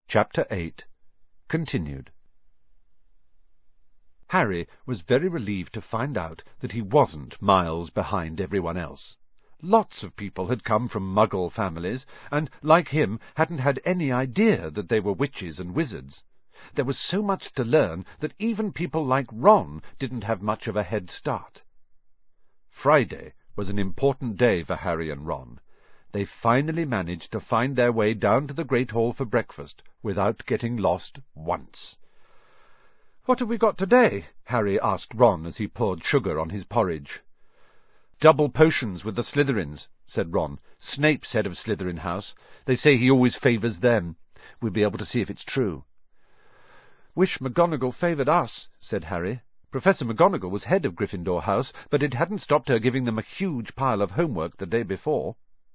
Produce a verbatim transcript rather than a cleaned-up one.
Chapter eight. Continued. Harry was very relieved to find out that he wasn't miles behind everyone else. Lots of people had come from Muggle families, and, like him, hadn't had any idea that they were witches and wizards. There was so much to learn that even people like Ron didn't have much of a head start. Friday was an important day for Harry and Ron. They finally managed to find their way down to the Great Hall for breakfast without getting lost once. "What have we got today?" Harry asked Ron as he poured sugar on his porridge. "Double potions with the Slytherins," said Ron. "Snape's head of Slytherin House. They say he always favours them. We'll be able to see if it's true." "Wish McGonagall favoured us," said Harry. "Professor McGonagall was head of Gryffindor House, but it hadn't stopped her giving them a huge pile of homework the day before."